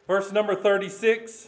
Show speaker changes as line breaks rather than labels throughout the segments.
Verse number 36.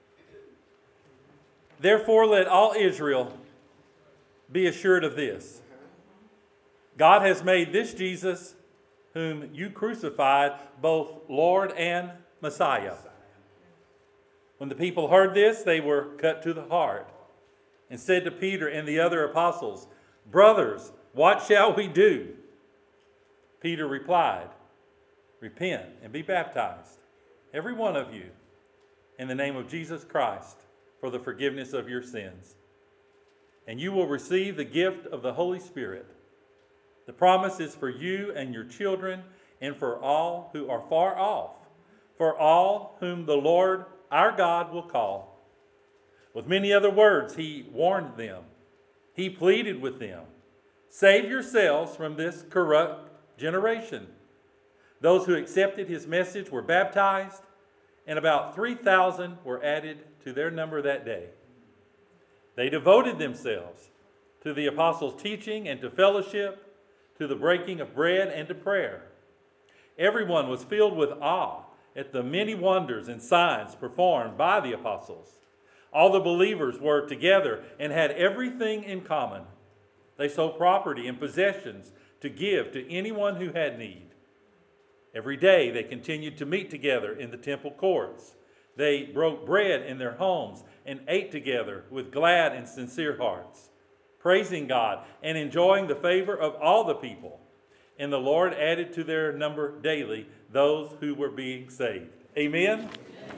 Therefore let all Israel be assured of this. God has made this Jesus, whom you crucified, both Lord and Messiah. When the people heard this, they were cut to the heart and said to Peter and the other apostles, Brothers, what shall we do? Peter replied, Repent and be baptized, every one of you, in the name of Jesus Christ, for the forgiveness of your sins. And you will receive the gift of the Holy Spirit. The promise is for you and your children and for all who are far off, for all whom the Lord our God will call. With many other words, he warned them. He pleaded with them, Save yourselves from this corrupt generation. Those who accepted his message were baptized, and about 3,000 were added to their number that day. They devoted themselves to the apostles' teaching and to fellowship, to the breaking of bread and to prayer. Everyone was filled with awe at the many wonders and signs performed by the apostles. All the believers were together and had everything in common. They sold property and possessions to give to anyone who had need. Every day they continued to meet together in the temple courts. They broke bread in their homes and ate together with glad and sincere hearts, praising God and enjoying the favor of all the people. And the Lord added to their number daily those who were being saved. Amen?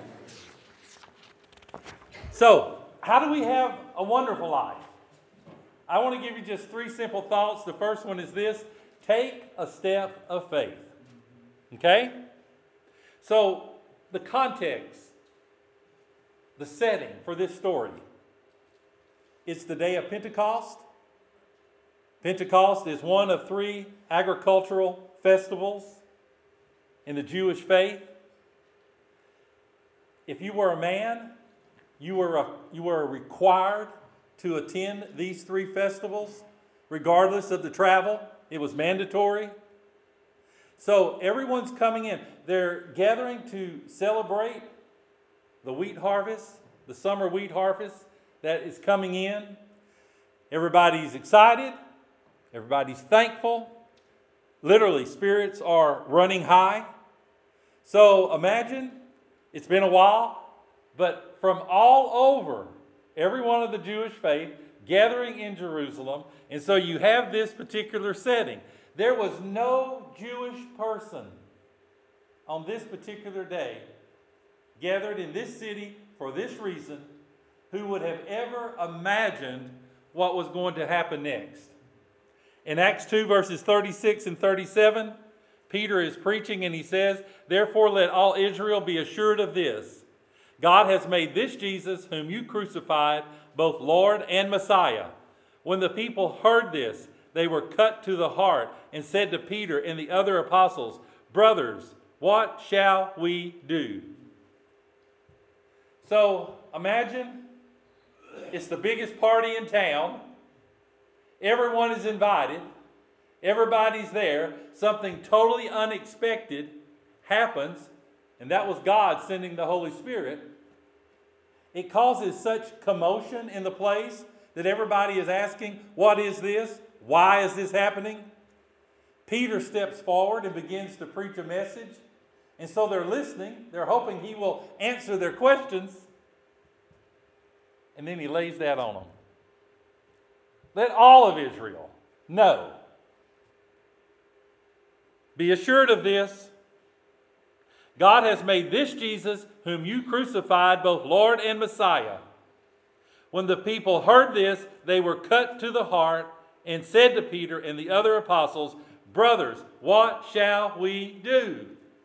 So, how do we have a wonderful life? I want to give you just 3 simple thoughts. The first one is this: take a step of faith. Okay? So, the context, the setting for this story, it's the day of Pentecost. Pentecost is one of 3 agricultural festivals in the Jewish faith. If you were a man, you were required to attend these 3 festivals, regardless of the travel. It was mandatory. So everyone's coming in. They're gathering to celebrate the wheat harvest, the summer wheat harvest that is coming in. Everybody's excited. Everybody's thankful. Literally, spirits are running high. So imagine, it's been a while, but from all over, every one of the Jewish faith gathering in Jerusalem. And so you have this particular setting. There was no Jewish person on this particular day gathered in this city for this reason who would have ever imagined what was going to happen next. In Acts 2 verses 36 and 37, Peter is preaching and he says, Therefore let all Israel be assured of this. God has made this Jesus, whom you crucified, both Lord and Messiah. When the people heard this, they were cut to the heart and said to Peter and the other apostles, Brothers, what shall we do? So imagine it's the biggest party in town. Everyone is invited. Everybody's there. Something totally unexpected happens, and that was God sending the Holy Spirit. It causes such commotion in the place that everybody is asking, what is this? Why is this happening? Peter steps forward and begins to preach a message. And so they're listening. They're hoping he will answer their questions. And then he lays that on them. Let all of Israel know. Be assured of this. God has made this Jesus, whom you crucified, both Lord and Messiah. When the people heard this, they were cut to the heart and said to Peter and the other apostles, Brothers, what shall we do?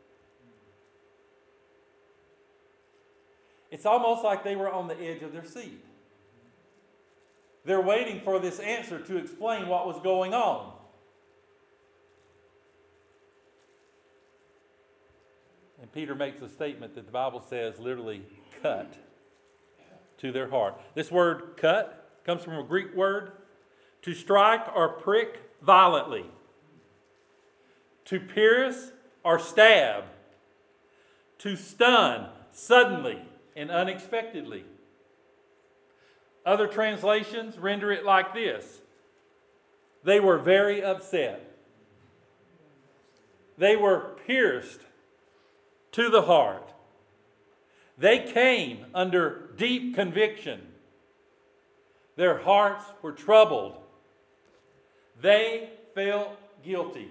It's almost like they were on the edge of their seat. They're waiting for this answer to explain what was going on. And Peter makes a statement that the Bible says literally cut to their heart. This word cut comes from a Greek word, to strike or prick violently, to pierce or stab, to stun, suddenly and unexpectedly. Other translations render it like this: they were very upset. They were pierced to the heart. They came under deep conviction. Their hearts were troubled. They felt guilty.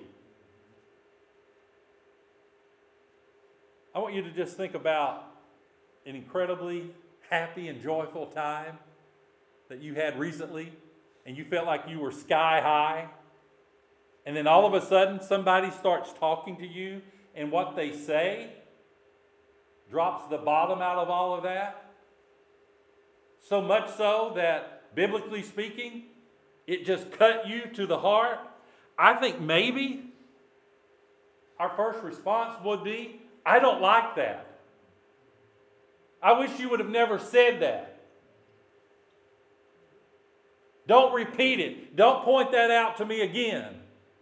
I want you to just think about an incredibly happy and joyful time that you had recently, and you felt like you were sky high. And then all of a sudden, somebody starts talking to you, and what they say drops the bottom out of all of that. So much so that, biblically speaking, it just cut you to the heart. I think maybe our first response would be, I don't like that. I wish you would have never said that. Don't repeat it. Don't point that out to me again.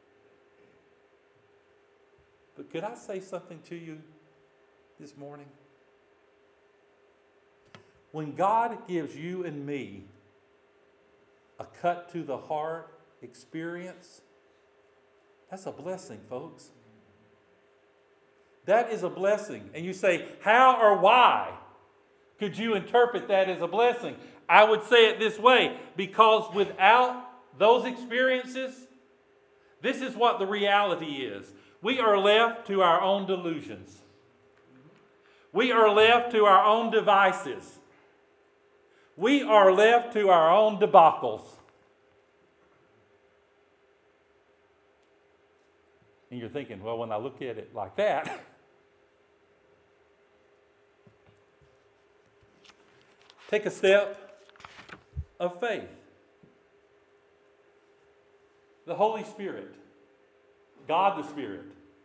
But could I say something to you this morning? When God gives you and me a cut to the heart experience, that's a blessing, folks. That is a blessing. And you say, how or why could you interpret that as a blessing? I would say it this way: because without those experiences, this is what the reality is. We are left to our own delusions. We are left to our own devices. We are left to our own debacles. And you're thinking, well, when I look at it like that, take a step of faith. The Holy Spirit, God the Spirit,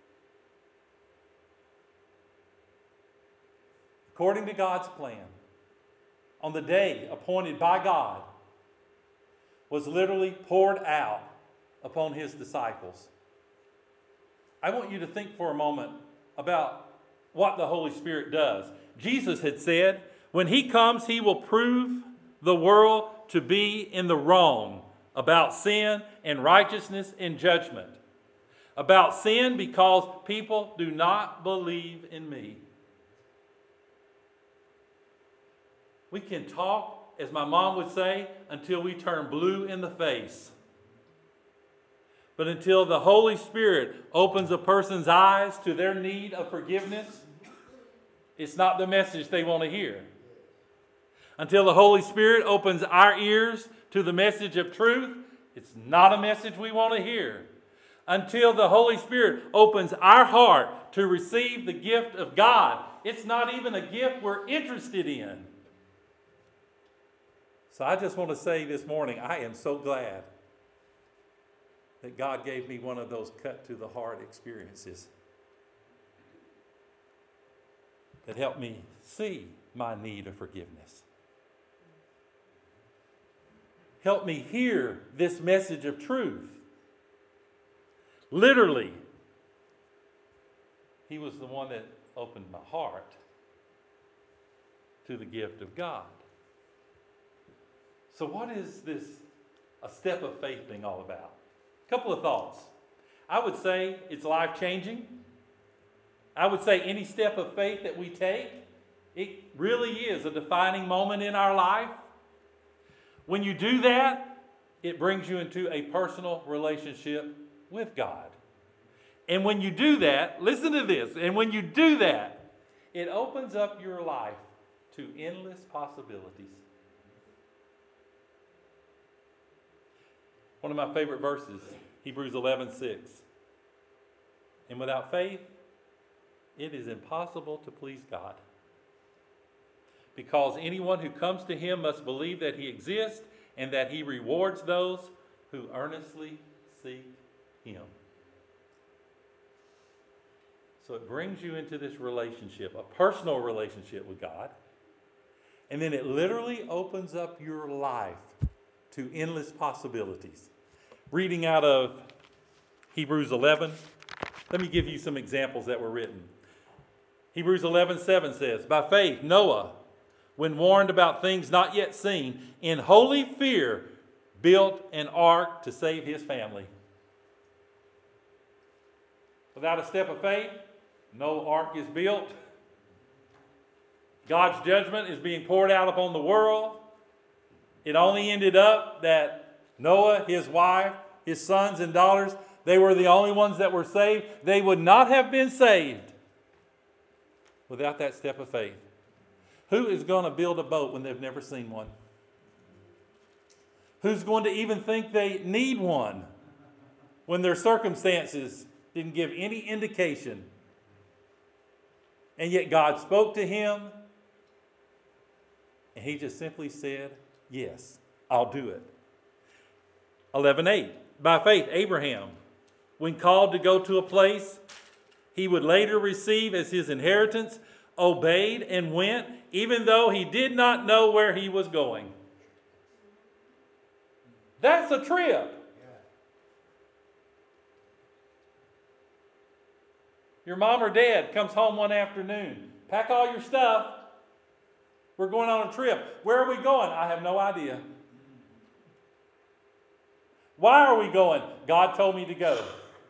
according to God's plan, on the day appointed by God, was literally poured out upon his disciples. I want you to think for a moment about what the Holy Spirit does. Jesus had said, when he comes, he will prove the world to be in the wrong about sin and righteousness and judgment. About sin because people do not believe in me. We can talk, as my mom would say, until we turn blue in the face. But until the Holy Spirit opens a person's eyes to their need of forgiveness, it's not the message they want to hear. Until the Holy Spirit opens our ears to the message of truth, it's not a message we want to hear. Until the Holy Spirit opens our heart to receive the gift of God, it's not even a gift we're interested in. So I just want to say this morning, I am so glad that God gave me one of those cut to the heart experiences that helped me see my need of forgiveness. Help me hear this message of truth. Literally, he was the one that opened my heart to the gift of God. So what is this a step of faith thing all about? A couple of thoughts. I would say it's life-changing. I would say any step of faith that we take, it really is a defining moment in our life. When you do that, it brings you into a personal relationship with God. And when you do that, listen to this, and when you do that, it opens up your life to endless possibilities. One of my favorite verses, Hebrews 11:6. And without faith, it is impossible to please God. Because anyone who comes to him must believe that he exists and that he rewards those who earnestly seek him. So it brings you into this relationship, a personal relationship with God. And then it literally opens up your life to endless possibilities. Reading out of Hebrews 11, let me give you some examples that were written. Hebrews 11:7 says, by faith Noah, when warned about things not yet seen, in holy fear built an ark to save his family. Without a step of faith, no ark is built. God's judgment is being poured out upon the world. It only ended up that Noah, his wife, his sons and daughters, they were the only ones that were saved. They would not have been saved without that step of faith. Who is going to build a boat when they've never seen one? Who's going to even think they need one when their circumstances didn't give any indication? And yet God spoke to him, and he just simply said, yes, I'll do it. 11:8. By faith, Abraham, when called to go to a place he would later receive as his inheritance, obeyed and went, even though he did not know where he was going. That's a trip. Your mom or dad comes home one afternoon. Pack all your stuff. We're going on a trip. Where are we going? I have no idea. Why are we going? God told me to go.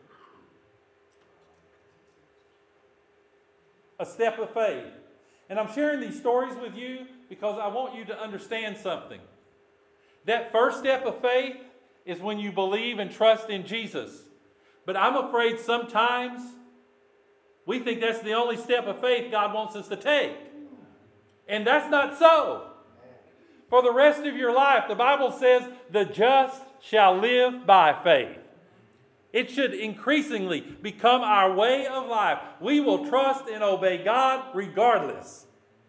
A step of faith. And I'm sharing these stories with you because I want you to understand something. That first step of faith is when you believe and trust in Jesus. But I'm afraid sometimes we think that's the only step of faith God wants us to take. And that's not so. For the rest of your life, the Bible says, the just shall live by faith. It should increasingly become our way of life. We will trust and obey God regardless.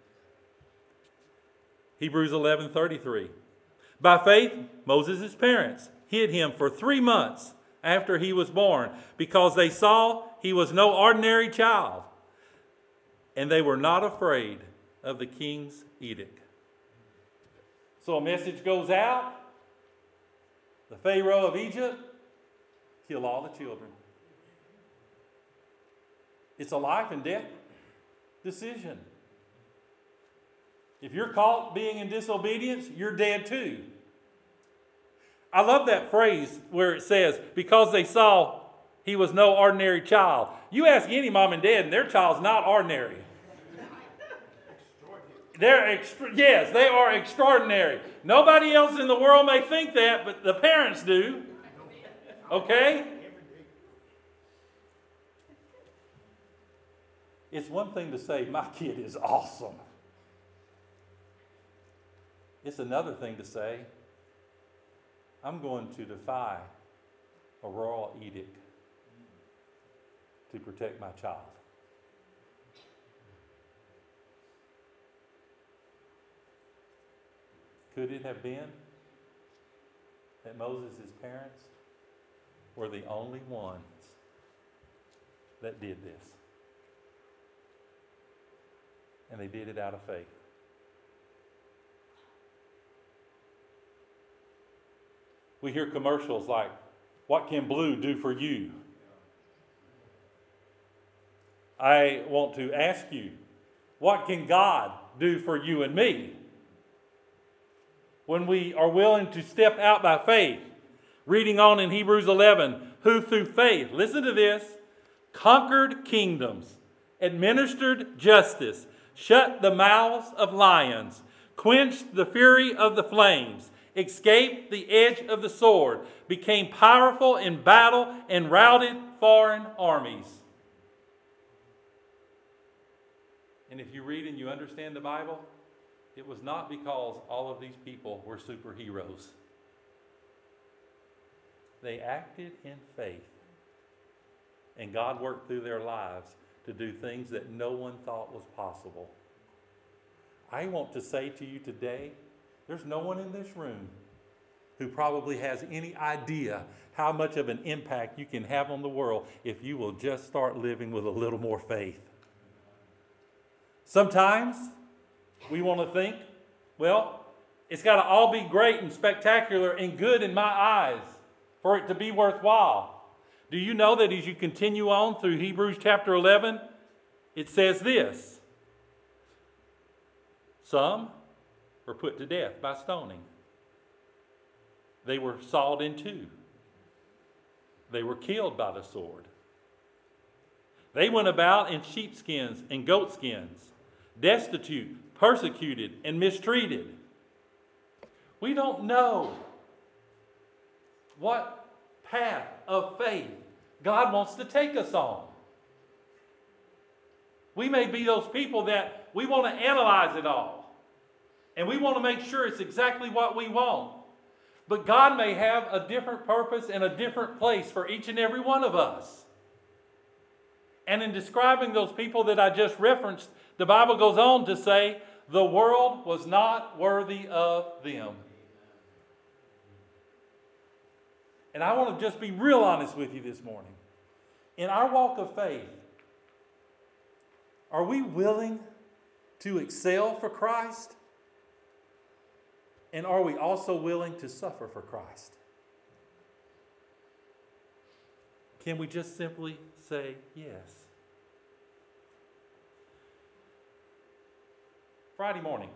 Hebrews 11:33. By faith, Moses' parents hid him for 3 months after he was born because they saw he was no ordinary child, and they were not afraid of the king's edict. So a message goes out. The Pharaoh of Egypt, kill all the children. It's a life and death decision. If you're caught being in disobedience, you're dead too. I love that phrase where it says, because they saw he was no ordinary child. You ask any mom and dad, and their child's not ordinary. Yes, they are extraordinary. Nobody else in the world may think that, but the parents do. Okay? It's one thing to say, my kid is awesome. It's another thing to say, I'm going to defy a royal edict to protect my child. Could it have been that Moses' parents were the only ones that did this? And they did it out of faith. We hear commercials like, what can blue do for you? I want to ask you, what can God do for you and me? When we are willing to step out by faith. Reading on in Hebrews 11, who through faith, listen to this, conquered kingdoms, administered justice, shut the mouths of lions, quenched the fury of the flames, escaped the edge of the sword, became powerful in battle, and routed foreign armies. And if you read and you understand the Bible, it was not because all of these people were superheroes. They acted in faith. And God worked through their lives to do things that no one thought was possible. I want to say to you today, there's no one in this room who probably has any idea how much of an impact you can have on the world if you will just start living with a little more faith. Sometimes we want to think, well, it's got to all be great and spectacular and good in my eyes for it to be worthwhile. Do you know that as you continue on through Hebrews chapter 11, it says this: some were put to death by stoning. They were sawed in two. They were killed by the sword. They went about in sheepskins and goatskins, destitute, persecuted, and mistreated. We don't know what path of faith God wants to take us on. We may be those people that we want to analyze it all, and we want to make sure it's exactly what we want. But God may have a different purpose and a different place for each and every one of us. And in describing those people that I just referenced, the Bible goes on to say, the world was not worthy of them. And I want to just be real honest with you this morning. In our walk of faith, are we willing to excel for Christ? And are we also willing to suffer for Christ? Can we just simply say yes? Friday morning,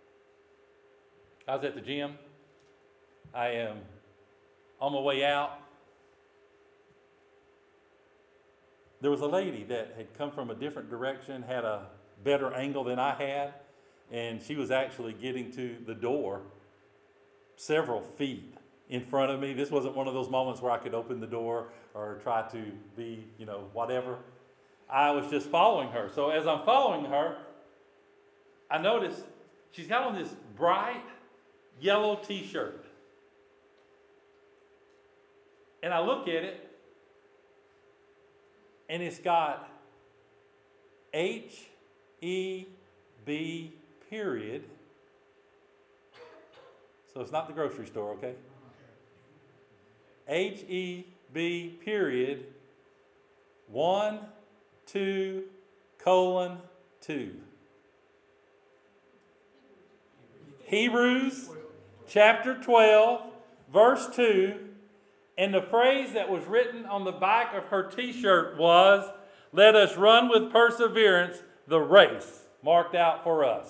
I was at the gym. I am on my way out. There was a lady that had come from a different direction, had a better angle than I had, and she was actually getting to the door several feet in front of me. This wasn't one of those moments where I could open the door or try to be, whatever. I was just following her. So as I'm following her, I noticed she's got on this bright yellow t-shirt. And I look at it, and it's got H-E-B period. So it's not the grocery store, okay? H-E-B period 1, 2, colon 2. Hebrews chapter 12, verse 2. And the phrase that was written on the back of her t-shirt was, "Let us run with perseverance the race marked out for us."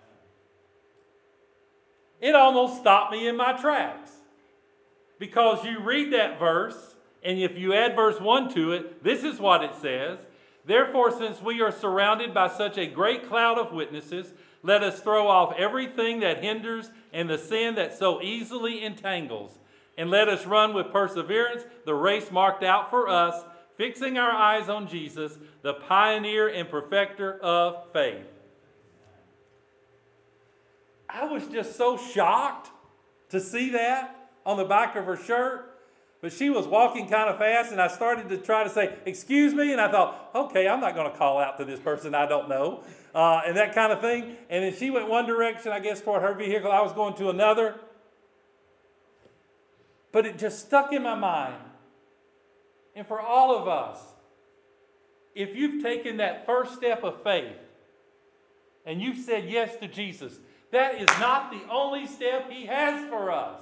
It almost stopped me in my tracks. Because you read that verse, and if you add verse 1 to it, this is what it says: "Therefore, since we are surrounded by such a great cloud of witnesses, let us throw off everything that hinders and the sin that so easily entangles. And let us run with perseverance the race marked out for us, fixing our eyes on Jesus, the pioneer and perfecter of faith." I was just so shocked to see that on the back of her shirt. But she was walking kind of fast, and I started to try to say, "Excuse me," and I thought, okay, I'm not going to call out to this person I don't know, and that kind of thing. And then she went one direction, I guess, toward her vehicle. I was going to another. But it just stuck in my mind. And for all of us, if you've taken that first step of faith and you've said yes to Jesus, that is not the only step He has for us.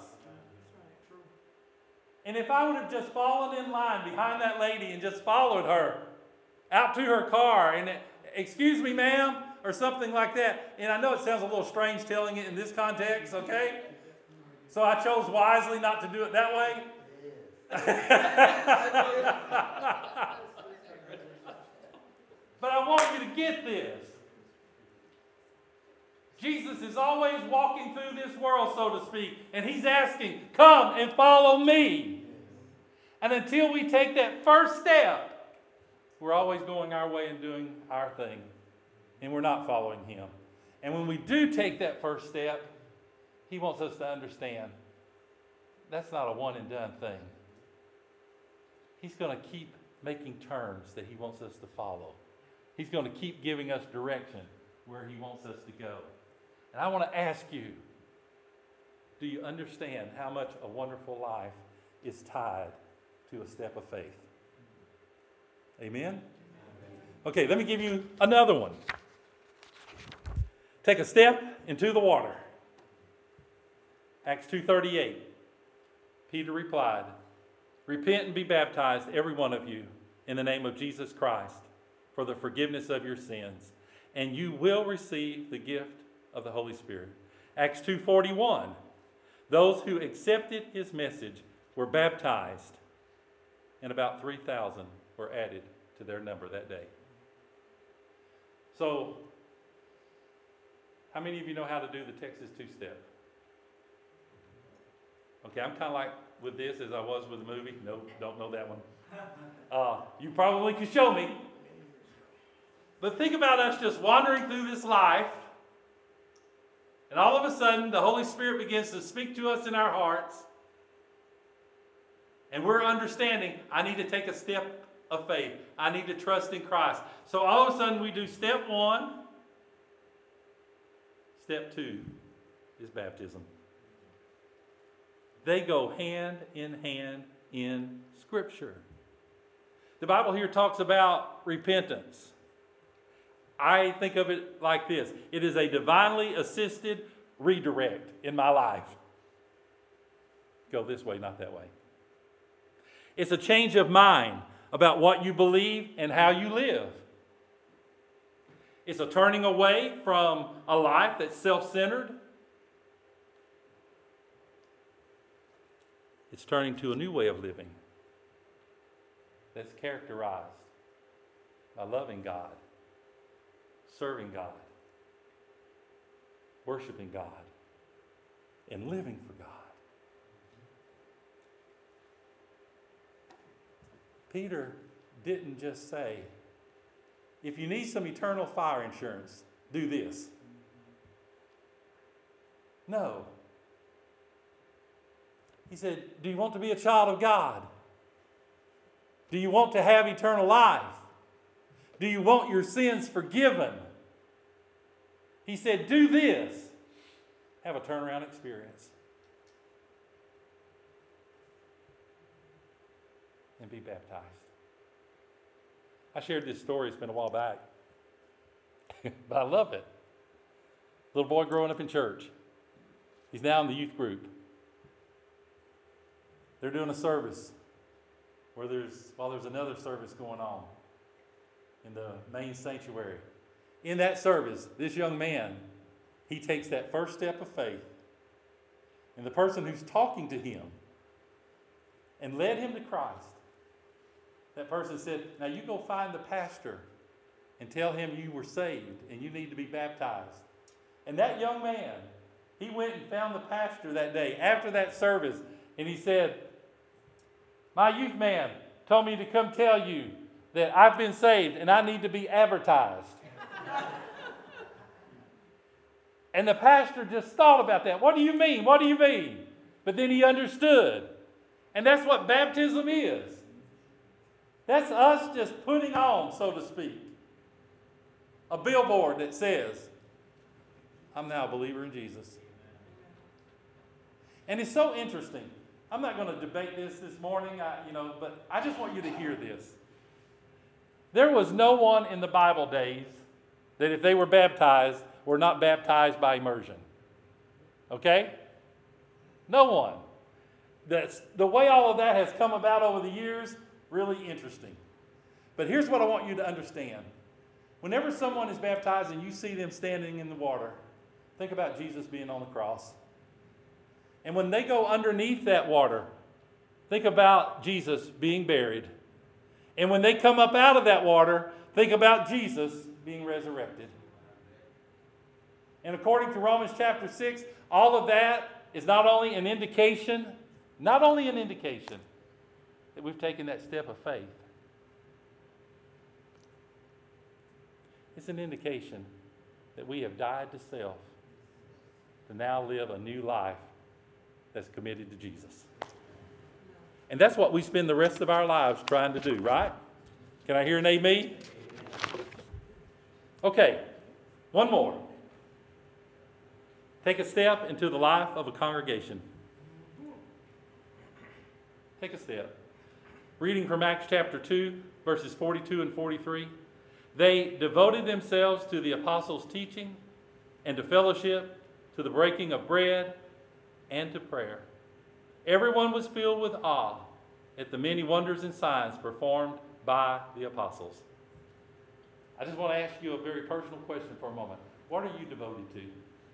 And if I would have just fallen in line behind that lady and just followed her out to her car and, "Excuse me, ma'am," or something like that. And I know it sounds a little strange telling it in this context, okay? So I chose wisely not to do it that way. But I want you to get this. Jesus is always walking through this world, so to speak, and He's asking, "Come and follow me." And until we take that first step, we're always going our way and doing our thing, and we're not following Him. And when we do take that first step, He wants us to understand that's not a one and done thing. He's going to keep making turns that He wants us to follow. He's going to keep giving us direction where He wants us to go. And I want to ask you, do you understand how much a wonderful life is tied to a step of faith? Amen? Okay, let me give you another one. Take a step into the water. Acts 2:38. Peter replied, "Repent and be baptized, every one of you, in the name of Jesus Christ, for the forgiveness of your sins, and you will receive the gift of the Holy Spirit. Acts 2:41, those who accepted his message were baptized, and about 3,000 were added to their number that day. So, how many of you know how to do the Texas two-step? Okay, I'm kind of like with this as I was with the movie. Nope, don't know that one. You probably could show me. But think about us just wandering through this life, and all of a sudden the Holy Spirit begins to speak to us in our hearts, and we're understanding, I need to take a step of faith. I need to trust in Christ. So all of a sudden we do step 1. Step 2 is baptism. They go hand in Scripture. The Bible here talks about repentance. I think of it like this. It is a divinely assisted redirect in my life. Go this way, not that way. It's a change of mind about what you believe and how you live. It's a turning away from a life that's self-centered. It's turning to a new way of living that's characterized by loving God, serving God, worshiping God, and living for God. Peter didn't just say, if you need some eternal fire insurance, do this. No. He said, do you want to be a child of God? Do you want to have eternal life? Do you want your sins forgiven? He said, do this. Have a turnaround experience. And be baptized. I shared this story, it's been a while back. But I love it. Little boy growing up in church. He's now in the youth group. They're doing a service where there's another service going on in the main sanctuary. In that service, this young man, he takes that first step of faith. And the person who's talking to him and led him to Christ, that person said, now you go find the pastor and tell him you were saved and you need to be baptized. And that young man, he went and found the pastor that day after that service, and he said, my youth man told me to come tell you that I've been saved and I need to be advertised. And the pastor just thought about that. What do you mean? What do you mean? But then he understood. And that's what baptism is. That's us just putting on, so to speak, a billboard that says, I'm now a believer in Jesus. And it's so interesting. I'm not going to debate this morning, but I just want you to hear this. There was no one in the Bible days that if they were baptized, were not baptized by immersion. Okay? No one. That's the way all of that has come about over the years, really interesting. But here's what I want you to understand. Whenever someone is baptized and you see them standing in the water, think about Jesus being on the cross. And when they go underneath that water, think about Jesus being buried. And when they come up out of that water, think about Jesus being resurrected. And according to Romans chapter 6, all of that is not only an indication that we've taken that step of faith. It's an indication that we have died to self to now live a new life that's committed to Jesus. And that's what we spend the rest of our lives trying to do, right? Can I hear an amen? Okay, one more. Take a step into the life of a congregation. Take a step. Reading from Acts chapter 2, verses 42 and 43. They devoted themselves to the apostles' teaching and to fellowship, to the breaking of bread, and to prayer. Everyone was filled with awe at the many wonders and signs performed by the apostles. I just want to ask you a very personal question for a moment. What are you devoted to?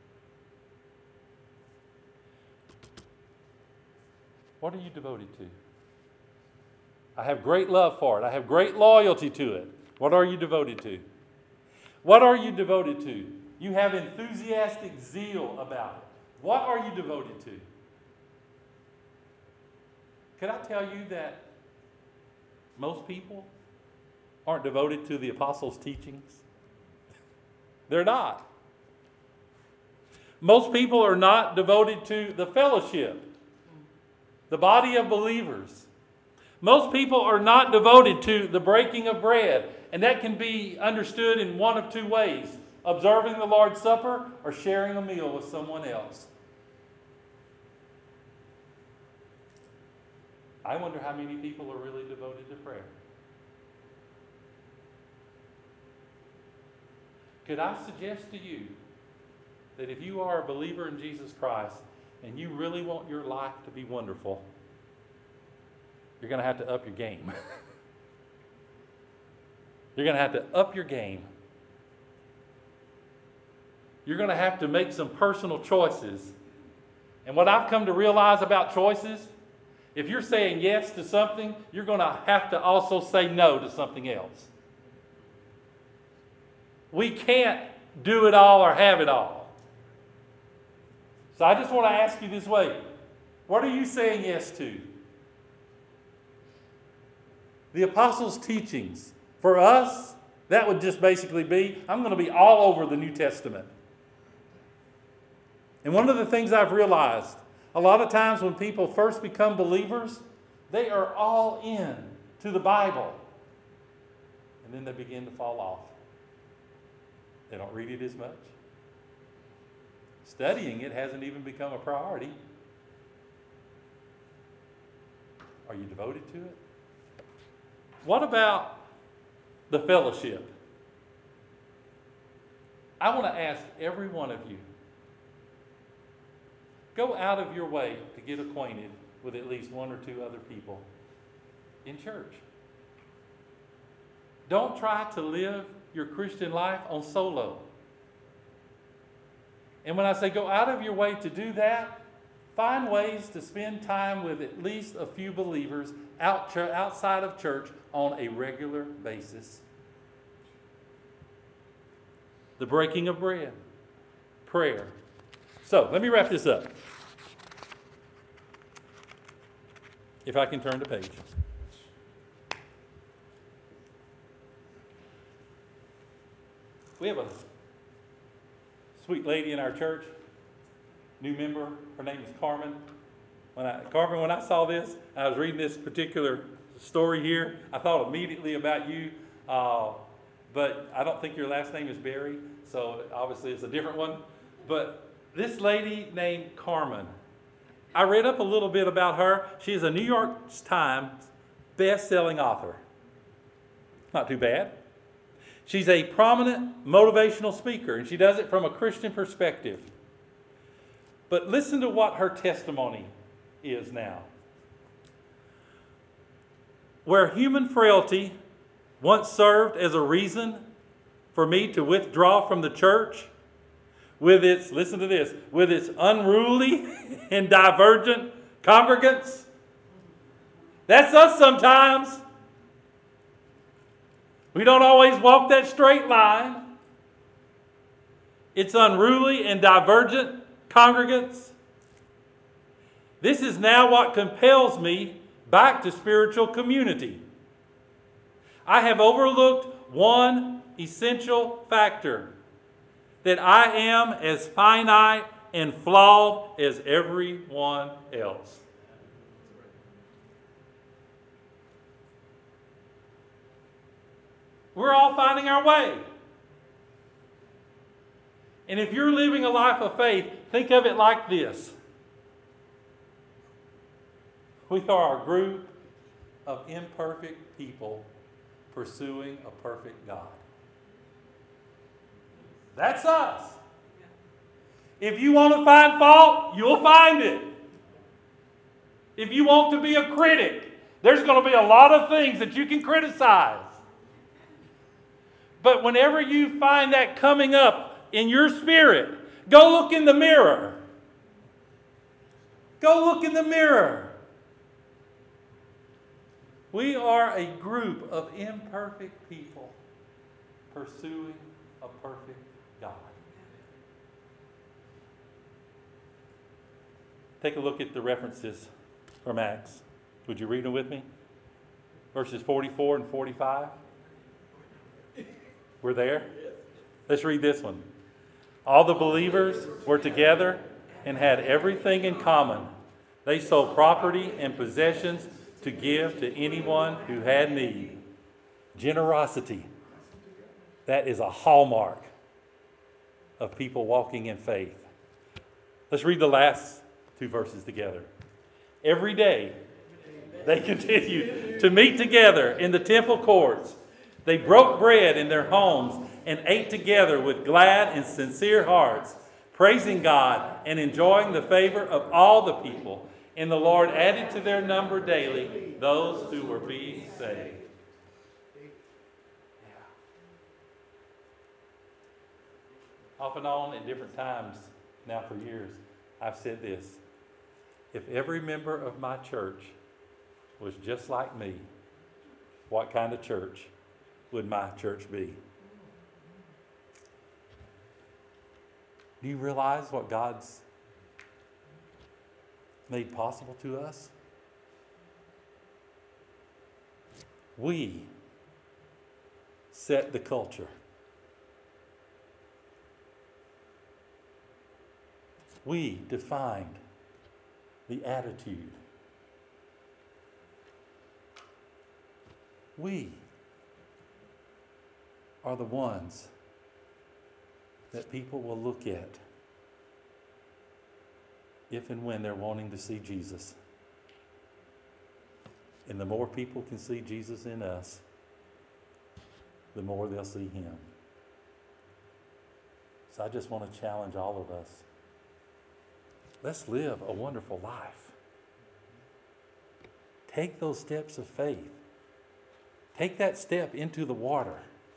What are you devoted to? I have great love for it. I have great loyalty to it. What are you devoted to? What are you devoted to? You have enthusiastic zeal about it. What are you devoted to? Could I tell you that most people aren't devoted to the apostles' teachings? They're not. Most people are not devoted to the fellowship, the body of believers. Most people are not devoted to the breaking of bread, and that can be understood in one of two ways: observing the Lord's Supper or sharing a meal with someone else. I wonder how many people are really devoted to prayer. Could I suggest to you that if you are a believer in Jesus Christ and you really want your life to be wonderful, you're going to have to up your game. You're going to have to up your game. You're going to have to make some personal choices. And what I've come to realize about choices, if you're saying yes to something, you're going to have to also say no to something else. We can't do it all or have it all. So I just want to ask you this way. What are you saying yes to? The apostles' teachings. For us, that would just basically be, I'm going to be all over the New Testament. And one of the things I've realized, a lot of times when people first become believers, they are all in to the Bible. And then they begin to fall off. They don't read it as much. Studying it hasn't even become a priority. Are you devoted to it? What about the fellowship? I want to ask every one of you, go out of your way to get acquainted with at least one or two other people in church. Don't try to live your Christian life on solo. And when I say go out of your way to do that, find ways to spend time with at least a few believers outside of church on a regular basis. The breaking of bread, prayer. So, let me wrap this up. If I can turn the page. We have a sweet lady in our church, new member. Her name is Carmen. When I saw this, I was reading this particular story here, I thought immediately about you, but I don't think your last name is Barry, so obviously it's a different one. But this lady named Carmen, I read up a little bit about her. She is a New York Times best-selling author. Not too bad. She's a prominent motivational speaker, and she does it from a Christian perspective. But listen to what her testimony is now. Where human frailty once served as a reason for me to withdraw from the church, with its, listen to this, with its unruly and divergent congregants. That's us sometimes. We don't always walk that straight line. It's unruly and divergent congregants. This is now what compels me back to spiritual community. I have overlooked one essential factor, that I am as finite and flawed as everyone else. We're all finding our way. And if you're living a life of faith, think of it like this. We are a group of imperfect people pursuing a perfect God. That's us. If you want to find fault, you'll find it. If you want to be a critic, there's going to be a lot of things that you can criticize. But whenever you find that coming up in your spirit, go look in the mirror. Go look in the mirror. We are a group of imperfect people pursuing a perfect God. Take a look at the references from Acts. Would you read them with me? Verses 44 and 45. We're there? Let's read this one. All the believers were together and had everything in common. They sold property and possessions to give to anyone who had need. Generosity. That is a hallmark of people walking in faith. Let's read the last two verses together. Every day, they continued to meet together in the temple courts. They broke bread in their homes and ate together with glad and sincere hearts, praising God and enjoying the favor of all the people. And the Lord added to their number daily those who were being saved. Off and on at different times, now for years, I've said this. If every member of my church was just like me, what kind of church would my church be? Do you realize what God's made possible to us? We set the culture. We defined the attitude. We are the ones that people will look at if and when they're wanting to see Jesus. And the more people can see Jesus in us, the more they'll see him. So I just want to challenge all of us. Let's live a wonderful life. Take those steps of faith. Take that step into the water.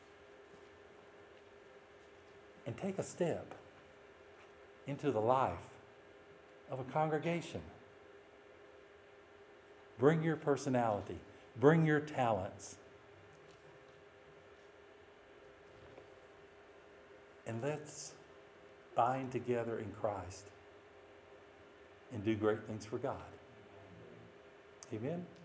And take a step into the life of a congregation. Bring your personality. Bring your talents. And let's bind together in Christ and do great things for God. Amen.